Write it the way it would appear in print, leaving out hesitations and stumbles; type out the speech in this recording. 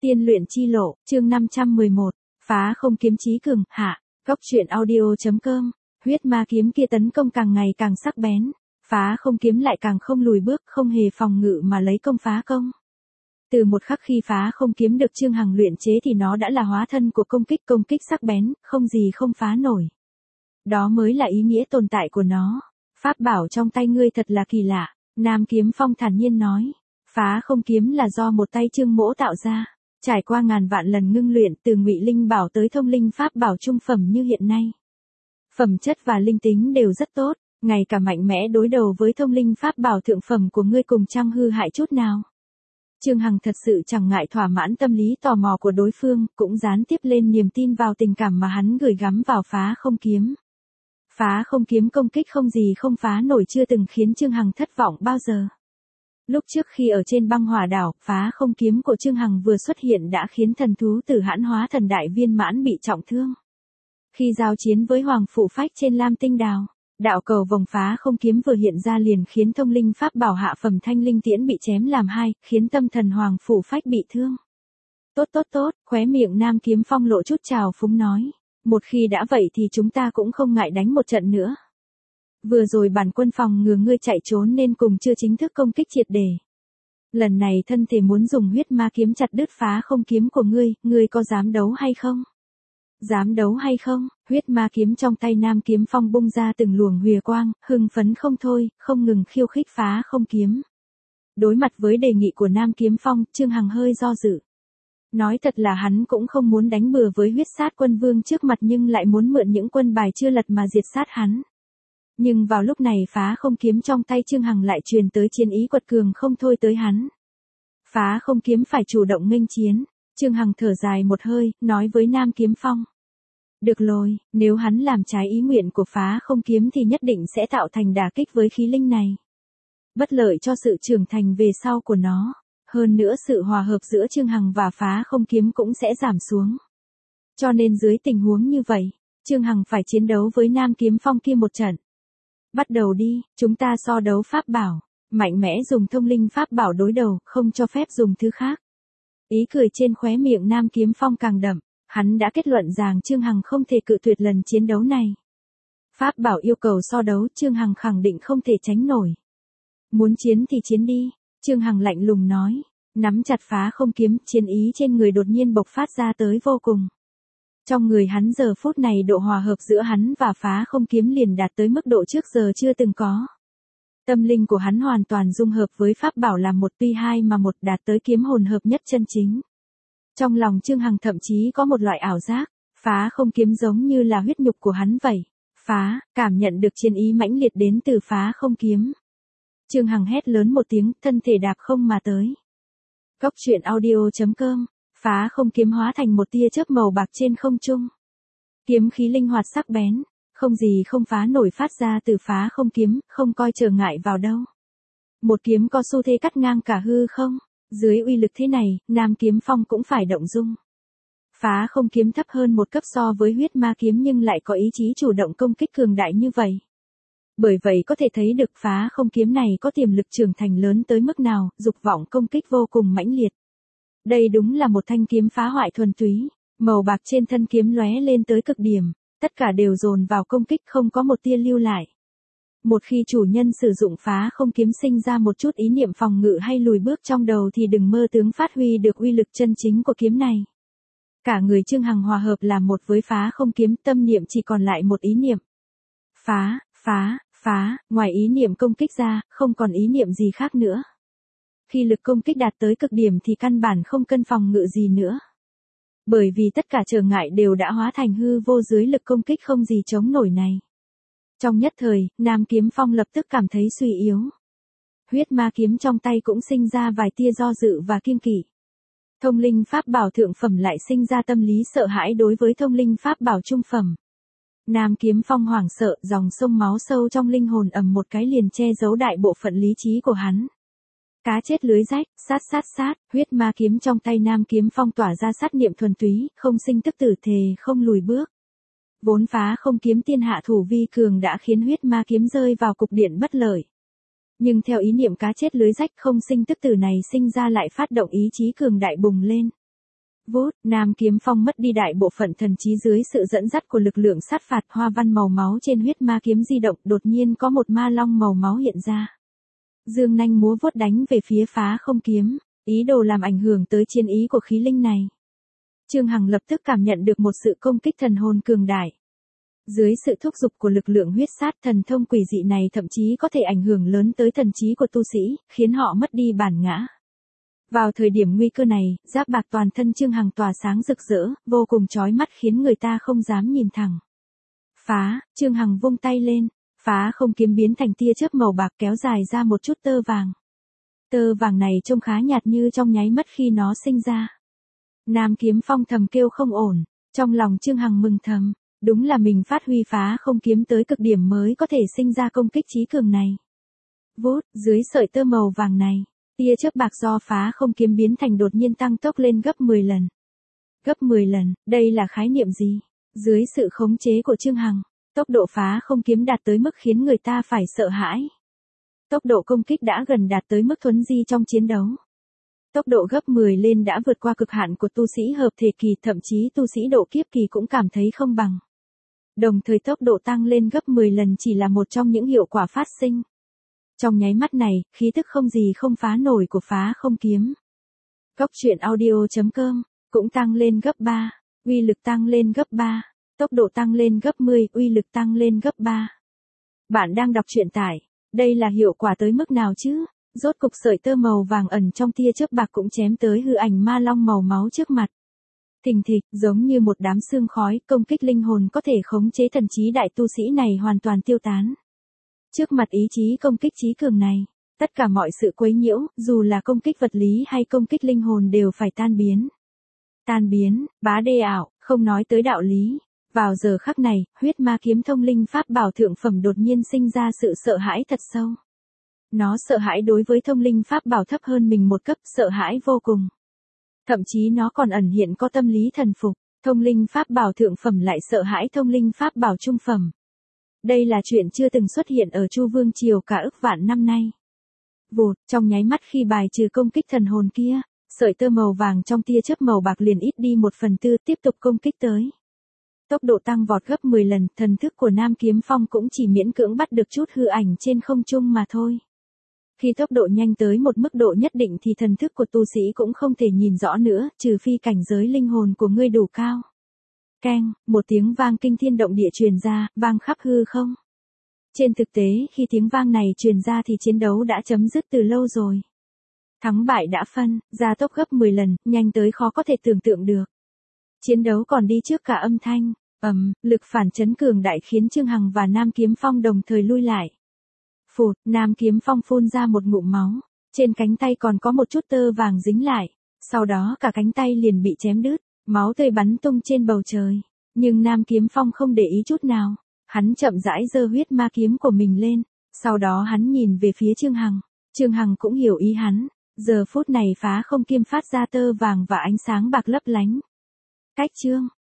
Tiên luyện chi lộ, chương 511, phá không kiếm chí cường, hạ, góc truyện audio.com, huyết ma kiếm kia tấn công càng ngày càng sắc bén, phá không kiếm lại càng không lùi bước, không hề phòng ngự mà lấy công phá công. Từ một khắc khi phá không kiếm được Trương Hằng luyện chế thì nó đã là hóa thân của công kích sắc bén, không gì không phá nổi. Đó mới là ý nghĩa tồn tại của nó. Pháp bảo trong tay ngươi thật là kỳ lạ, Nam Kiếm Phong thản nhiên nói. Phá không kiếm là do một tay Trương Mỗ tạo ra, trải qua ngàn vạn lần ngưng luyện từ ngụy linh bảo tới thông linh pháp bảo trung phẩm như hiện nay. Phẩm chất và linh tính đều rất tốt, ngay cả mạnh mẽ đối đầu với thông linh pháp bảo thượng phẩm của ngươi cùng chẳng hư hại chút nào. Trương Hằng thật sự chẳng ngại thỏa mãn tâm lý tò mò của đối phương, cũng gián tiếp lên niềm tin vào tình cảm mà hắn gửi gắm vào phá không kiếm. Phá không kiếm công kích không gì không phá nổi chưa từng khiến Trương Hằng thất vọng bao giờ. Lúc trước khi ở trên băng hỏa đảo, phá không kiếm của Trương Hằng vừa xuất hiện đã khiến thần thú Tử Hãn hóa thần đại viên mãn bị trọng thương. Khi giao chiến với Hoàng Phụ Phách trên Lam Tinh Đào, đạo cầu vòng phá không kiếm vừa hiện ra liền khiến thông linh pháp bảo hạ phẩm Thanh Linh Tiễn bị chém làm hai, khiến tâm thần Hoàng Phụ Phách bị thương. Tốt, khóe miệng Nam Kiếm Phong lộ chút trào phúng nói. Một khi đã vậy thì chúng ta cũng không ngại đánh một trận nữa. Vừa rồi bản quân phòng ngừa ngươi chạy trốn nên cùng chưa chính thức công kích triệt để. Lần này thân thể muốn dùng huyết ma kiếm chặt đứt phá không kiếm của ngươi có dám đấu hay không? Dám đấu hay không? Huyết ma kiếm trong tay Nam Kiếm Phong bung ra từng luồng huỳa quang, hưng phấn không thôi, không ngừng khiêu khích phá không kiếm. Đối mặt với đề nghị của Nam Kiếm Phong, Trương Hằng hơi do dự. Nói thật là hắn cũng không muốn đánh bừa với huyết sát quân vương trước mặt nhưng lại muốn mượn những quân bài chưa lật mà diệt sát hắn. Nhưng vào lúc này phá không kiếm trong tay Trương Hằng lại truyền tới chiến ý quật cường không thôi tới hắn. Phá không kiếm phải chủ động nghênh chiến, Trương Hằng thở dài một hơi, nói với Nam Kiếm Phong. Được rồi, nếu hắn làm trái ý nguyện của phá không kiếm thì nhất định sẽ tạo thành đả kích với khí linh này. Bất lợi cho sự trưởng thành về sau của nó. Hơn nữa sự hòa hợp giữa Trương Hằng và phá không kiếm cũng sẽ giảm xuống. Cho nên dưới tình huống như vậy, Trương Hằng phải chiến đấu với Nam Kiếm Phong kia một trận. Bắt đầu đi, chúng ta so đấu pháp bảo, mạnh mẽ dùng thông linh pháp bảo đối đầu, không cho phép dùng thứ khác. Ý cười trên khóe miệng Nam Kiếm Phong càng đậm, hắn đã kết luận rằng Trương Hằng không thể cự tuyệt lần chiến đấu này. Pháp bảo yêu cầu so đấu, Trương Hằng khẳng định không thể tránh nổi. Muốn chiến thì chiến đi. Trương Hằng lạnh lùng nói, nắm chặt phá không kiếm, chiến ý trên người đột nhiên bộc phát ra tới vô cùng. Trong người hắn giờ phút này độ hòa hợp giữa hắn và phá không kiếm liền đạt tới mức độ trước giờ chưa từng có. Tâm linh của hắn hoàn toàn dung hợp với pháp bảo làm một tuy hai mà một đạt tới kiếm hồn hợp nhất chân chính. Trong lòng Trương Hằng thậm chí có một loại ảo giác, phá không kiếm giống như là huyết nhục của hắn vậy. Phá, cảm nhận được chiến ý mãnh liệt đến từ phá không kiếm. Trương Hằng hét lớn một tiếng, thân thể đạp không mà tới. Góc truyện audio.com, phá không kiếm hóa thành một tia chớp màu bạc trên không trung. Kiếm khí linh hoạt sắc bén, không gì không phá nổi phát ra từ phá không kiếm, không coi trở ngại vào đâu. Một kiếm có xu thế cắt ngang cả hư không, dưới uy lực thế này, Nam Kiếm Phong cũng phải động dung. Phá không kiếm thấp hơn một cấp so với huyết ma kiếm nhưng lại có ý chí chủ động công kích cường đại như vậy. Bởi vậy có thể thấy được phá không kiếm này có tiềm lực trưởng thành lớn tới mức nào, dục vọng công kích vô cùng mãnh liệt. Đây đúng là một thanh kiếm phá hoại thuần túy, màu bạc trên thân kiếm lóe lên tới cực điểm, tất cả đều dồn vào công kích không có một tia lưu lại. Một khi chủ nhân sử dụng phá không kiếm sinh ra một chút ý niệm phòng ngự hay lùi bước trong đầu thì đừng mơ tướng phát huy được uy lực chân chính của kiếm này. Cả người Trương Hằng hòa hợp làm một với phá không kiếm, tâm niệm chỉ còn lại một ý niệm. Phá, ngoài ý niệm công kích ra, không còn ý niệm gì khác nữa. Khi lực công kích đạt tới cực điểm thì căn bản không cần phòng ngự gì nữa. Bởi vì tất cả trở ngại đều đã hóa thành hư vô dưới lực công kích không gì chống nổi này. Trong nhất thời, Nam Kiếm Phong lập tức cảm thấy suy yếu. Huyết ma kiếm trong tay cũng sinh ra vài tia do dự và kiêng kỵ. Thông linh pháp bảo thượng phẩm lại sinh ra tâm lý sợ hãi đối với thông linh pháp bảo trung phẩm. Nam Kiếm Phong hoảng sợ, dòng sông máu sâu trong linh hồn ầm một cái liền che giấu đại bộ phận lý trí của hắn. Cá chết lưới rách, sát, huyết ma kiếm trong tay Nam Kiếm Phong tỏa ra sát niệm thuần túy, không sinh tức tử thề không lùi bước. Vốn phá không kiếm tiên hạ thủ vi cường đã khiến huyết ma kiếm rơi vào cục diện bất lợi. Nhưng theo ý niệm cá chết lưới rách không sinh tức tử này sinh ra lại phát động ý chí cường đại bùng lên. Vút, Nam Kiếm Phong mất đi đại bộ phận thần trí dưới sự dẫn dắt của lực lượng sát phạt, hoa văn màu máu trên huyết ma kiếm di động, đột nhiên có một ma long màu máu hiện ra. Dương nanh múa vuốt đánh về phía Phá Không Kiếm, ý đồ làm ảnh hưởng tới chiến ý của khí linh này. Trương Hằng lập tức cảm nhận được một sự công kích thần hồn cường đại. Dưới sự thúc giục của lực lượng huyết sát, thần thông quỷ dị này thậm chí có thể ảnh hưởng lớn tới thần trí của tu sĩ, khiến họ mất đi bản ngã. Vào thời điểm nguy cơ này, giáp bạc toàn thân Trương Hằng tỏa sáng rực rỡ, vô cùng chói mắt khiến người ta không dám nhìn thẳng. Trương Hằng vung tay lên, Phá Không Kiếm biến thành tia chớp màu bạc kéo dài ra một chút tơ vàng. Tơ vàng này trông khá nhạt như trong nháy mắt khi nó sinh ra. Nam Kiếm Phong thầm kêu không ổn, trong lòng Trương Hằng mừng thầm, đúng là mình phát huy Phá Không Kiếm tới cực điểm mới có thể sinh ra công kích chí cường này. Vút, dưới sợi tơ màu vàng này, tia chớp bạc do Phá Không Kiếm biến thành đột nhiên tăng tốc lên gấp 10 lần. Gấp 10 lần, đây là khái niệm gì? Dưới sự khống chế của Trương Hằng, tốc độ Phá Không Kiếm đạt tới mức khiến người ta phải sợ hãi. Tốc độ công kích đã gần đạt tới mức thuấn di trong chiến đấu. Tốc độ gấp 10 lên đã vượt qua cực hạn của tu sĩ hợp thể kỳ, thậm chí tu sĩ độ kiếp kỳ cũng cảm thấy không bằng. Đồng thời tốc độ tăng lên gấp 10 lần chỉ là một trong những hiệu quả phát sinh. Trong nháy mắt này, khí tức không gì không phá nổi của Phá Không Kiếm. Góc truyện audio.com cũng tăng lên gấp 3, uy lực tăng lên gấp 3, tốc độ tăng lên gấp 10, uy lực tăng lên gấp 3. Bạn đang đọc truyện tại, đây là hiệu quả tới mức nào chứ? Rốt cục sợi tơ màu vàng ẩn trong tia chớp bạc cũng chém tới hư ảnh ma long màu máu trước mặt. Thình thịch, giống như một đám sương khói, công kích linh hồn có thể khống chế thần trí đại tu sĩ này hoàn toàn tiêu tán. Trước mặt ý chí công kích chí cường này, tất cả mọi sự quấy nhiễu, dù là công kích vật lý hay công kích linh hồn đều phải tan biến. Tan biến, bá đê ảo, không nói tới đạo lý. Vào giờ khắc này, huyết ma kiếm thông linh pháp bảo thượng phẩm đột nhiên sinh ra sự sợ hãi thật sâu. Nó sợ hãi đối với thông linh pháp bảo thấp hơn mình một cấp, sợ hãi vô cùng. Thậm chí nó còn ẩn hiện có tâm lý thần phục, thông linh pháp bảo thượng phẩm lại sợ hãi thông linh pháp bảo trung phẩm. Đây là chuyện chưa từng xuất hiện ở Chu Vương Triều cả ức vạn năm nay. Vụt, trong nháy mắt khi bài trừ công kích thần hồn kia, sợi tơ màu vàng trong tia chớp màu bạc liền ít đi 1/4, tiếp tục công kích tới. Tốc độ tăng vọt gấp 10 lần, thần thức của Nam Kiếm Phong cũng chỉ miễn cưỡng bắt được chút hư ảnh trên không trung mà thôi. Khi tốc độ nhanh tới một mức độ nhất định thì thần thức của tu sĩ cũng không thể nhìn rõ nữa, trừ phi cảnh giới linh hồn của ngươi đủ cao. Keng, một tiếng vang kinh thiên động địa truyền ra, vang khắp hư không. Trên thực tế, khi tiếng vang này truyền ra thì chiến đấu đã chấm dứt từ lâu rồi. Thắng bại đã phân, gia tốc gấp 10 lần, nhanh tới khó có thể tưởng tượng được. Chiến đấu còn đi trước cả âm thanh, lực phản chấn cường đại khiến Trương Hằng và Nam Kiếm Phong đồng thời lui lại. Phụt, Nam Kiếm Phong phun ra một ngụm máu, trên cánh tay còn có một chút tơ vàng dính lại, sau đó cả cánh tay liền bị chém đứt, máu tươi bắn tung trên bầu trời. Nhưng Nam Kiếm Phong không để ý chút nào, hắn chậm rãi giơ huyết ma kiếm của mình lên, sau đó hắn nhìn về phía Trương Hằng. Trương Hằng cũng hiểu ý hắn, giờ phút này Phá Không Kiếm phát ra tơ vàng và ánh sáng bạc lấp lánh. Cách chương